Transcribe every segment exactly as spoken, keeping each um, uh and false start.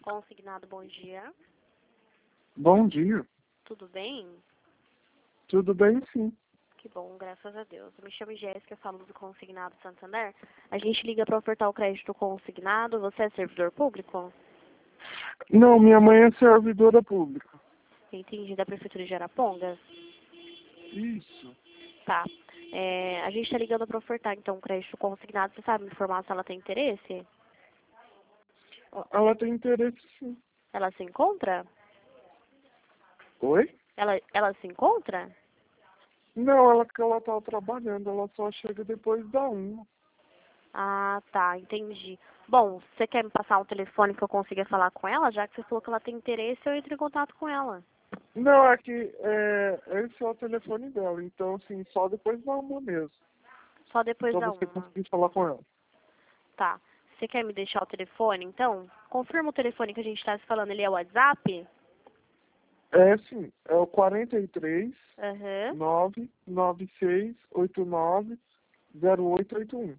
Consignado, bom dia. Bom dia. Tudo bem? Tudo bem, sim. Que bom, graças a Deus. Eu me chamo Jéssica, falo do Consignado Santander. A gente liga para ofertar o crédito consignado. Você é servidor público? Não, minha mãe é servidora pública. Entendi, da Prefeitura de Arapongas? Isso. Tá. É, a gente está ligando para ofertar, então, o crédito consignado. Você sabe me informar se ela tem interesse? A- Ela tem interesse, sim. Ela se encontra? Oi? Ela, ela se encontra? Não, ela que ela tá trabalhando, ela só chega depois da uma. Ah, tá, entendi. Bom, você quer me passar um telefone que eu consiga falar com ela? Já que você falou que ela tem interesse, eu entro em contato com ela. Não, é que é, esse é o telefone dela, então assim, só depois da uma mesmo. Só depois Pra da você uma. conseguir falar com ela. Tá. Você quer me deixar o telefone, então? Confirma o telefone que a gente está se falando. Ele é o WhatsApp? É sim, é o quarenta e três, Aham. nove nove seis oito nove zero oito oito um.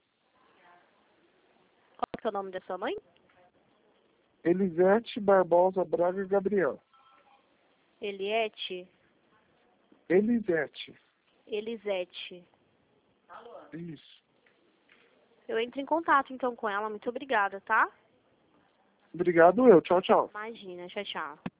Qual que é o nome da sua mãe? Elisete Barbosa Braga Gabriel. Eliette? Elisete. Elisete. Isso. Eu entro em contato, então, com ela. Muito obrigada, tá? Obrigado eu. Tchau, tchau. Imagina. Tchau, tchau.